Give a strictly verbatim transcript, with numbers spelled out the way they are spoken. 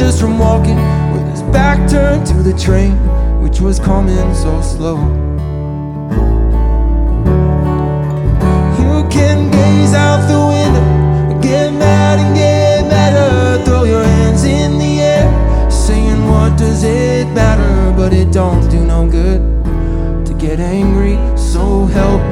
just from walking with his back turned to the train, which was coming so slow. You can gaze out the window, get mad and get madder, throw your hands in the air, saying what does it matter? But it don't do no good to get angry, so help